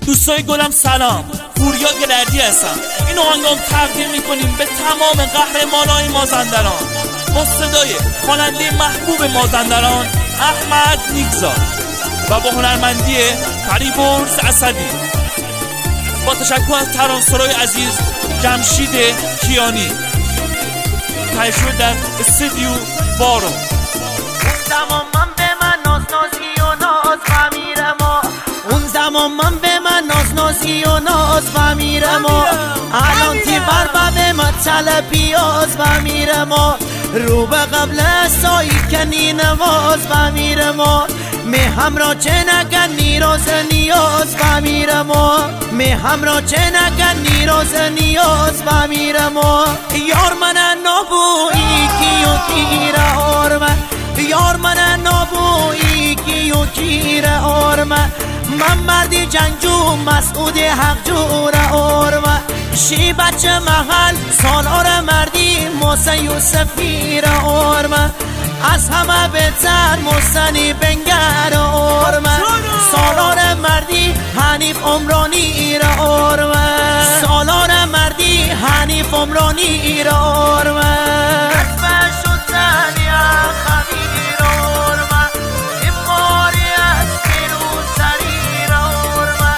دوستای گلم سلام، پوریا گلردی هستم. این آهنگام تقدیم میکنیم به تمام قهرمانای مازندران با صدای خواننده محبوب مازندران احمد نیکزاد و با هنرمندی فریبرز اسدی، با تشکر از ترانه‌سرای عزیز جمشید کیانی، تهیه در استودیو بارو. اون زمان من به من نازی و ناز فهمیرم، اون زمان من به من نازی و ناز فهمیرم، الان تی بر به من طلب پیاز فهمیرم، رو به قبل سایی کنی نواز فهمیرم، می همراه چه نگن نیروز نیاز فهمیرم، می همراه چه نگن نیروز نیاز فهمیرم. یار من نبویی کیو کیره آرمه، یار من نبویی کیو کیره آرمه، من مردی جنگجو مسعود حق جوره آرمه، شی بچه محل سالار مردی موسی یوسفی را آرمه، از همه بهتر محسنی بنگر آرمه، سالار مردی حنیف عمرانی را آرمه، سالار مردی حنیف عمرانی را آرمه، اسمش شدن یا خبیر آرمه، این باری از بیرو سری را آرمه.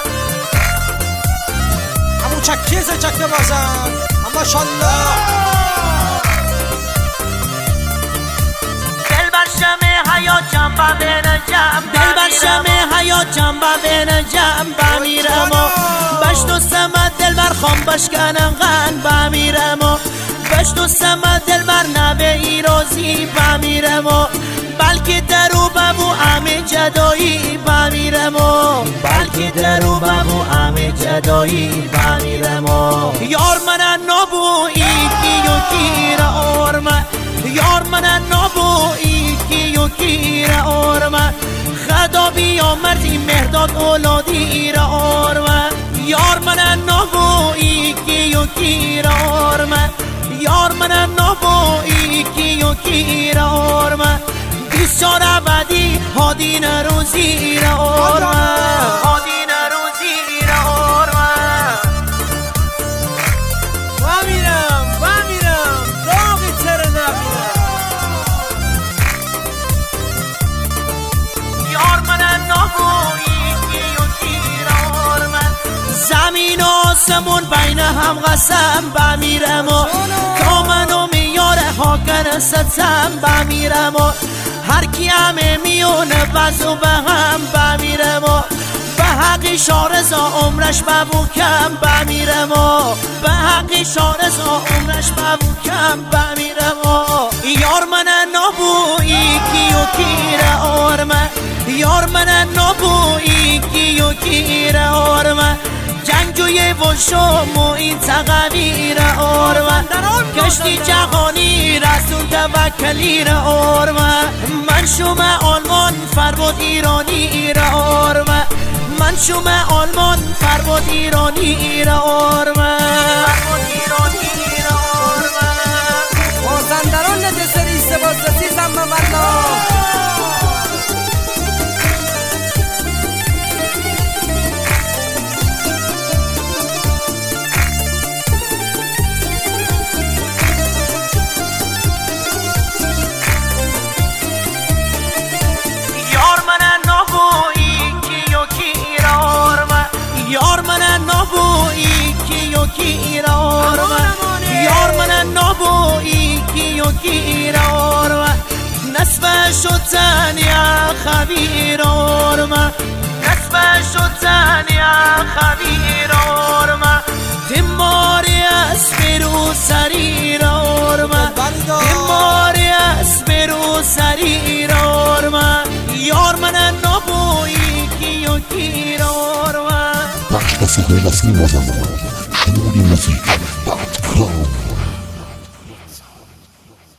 همون چکیزه چکه بازن اما شالله حیات جنبه بین جنبه، دل بر شمه حیات جنبه بین جنبه میرم، بشت و سمت دل بر خام بشکنم غن بمیرم، بشت و سمت دل بر نبه ایرازی بمیرم، بلکه درو ببو همه جدایی بمیرم، بلکه درو ببو همه جدایی بمیرم. یار من نبویی کیو کیر آرمه، یار من نبویی کیو کیر آرمه، خدا بیا مردی مهداد اولادی را آرمه، یار من نبویی کیو کیر آرمه، یار من نبویی کیو کیر آرمه، بیشتر ابدی هادین روزی را آرمه، هادین روزی را آرمه. زمین و آسمون بین هم قسم بمیرم، کامن و میاره حاکن ستم بمیرم، هر کی همه میونه بزو به هم بمیرم، به حقی شارزا عمرش ببو کم بمیرم، به حقی شارزا عمرش ببو کم بمیرم. یار من نبویی کیو کیره آرمه، یار من نبویی کیو کیره آرمه، جنگجوی وشم و این تقویر آرمه، کشتی جهانی رسول توکلی را آرمه، من شوم آلمان فرباد ایرانی را آرمه، من شوم آلمان فرباد ایرانی را آرمه، فرباد ایرانی را آرمه. مازندران نجسری سبازدستی زمه والله یار من نبویی کیو کیر آرمه، یار من نبویی کیو کیر آرمه، نصف شدن یا خبیر آرمه، نصف شدن یا خبیر آرمه، تیماری از بیرو سریر آرمه، تیماری از بیرو سریر آرمه، یار من نبویی کیو کیر آرمه. بخش بسیاری مازندران شمولی موزیک.com